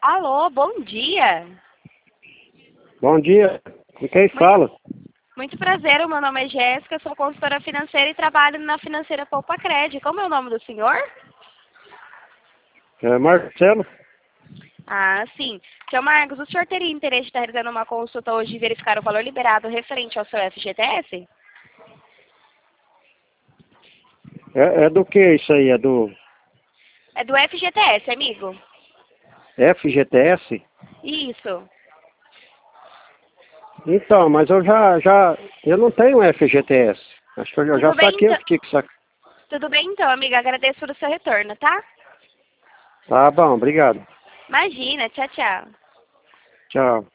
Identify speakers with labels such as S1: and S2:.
S1: Alô, bom dia.
S2: Bom dia. Com quem fala?
S1: Muito prazer, o meu nome é Jéssica, sou consultora financeira e trabalho na financeira Poupa Cred. Como é o nome do senhor?
S2: É Marcelo?
S1: Ah, sim. Seu Marcos, o senhor teria interesse de estar realizando uma consulta hoje e verificar o valor liberado referente ao seu FGTS?
S2: É do que isso aí? É do
S1: É do FGTS, amigo?
S2: FGTS?
S1: Isso.
S2: Então, mas eu não tenho FGTS. Acho que eu já
S1: Tudo bem,
S2: saquei o
S1: então,
S2: que que saca.
S1: tudo bem então, amiga. Agradeço pelo seu retorno, tá?
S2: Tá bom, obrigado.
S1: Imagina, tchau, tchau.
S2: Tchau.